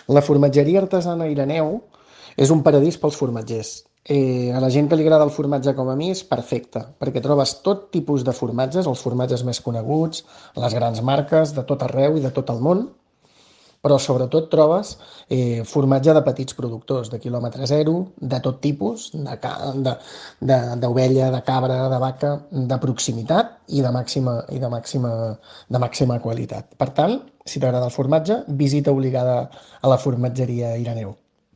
La formatgeria artesana Ireneu és un paradís pels formatgers. A la gent que li agrada el formatge com a mi és perfecte, perquè trobes tot tipus de formatges, els formatges més coneguts, les grans marques de tot arreu i de tot el món, però sobretot trobes formatge de petits productors, de quilòmetre zero, de tot tipus, d'ovella, de cabra, de vaca, de proximitat i de màxima qualitat. Per tant, si t'agrada el formatge, visita obligada a la formatgeria Ireneu.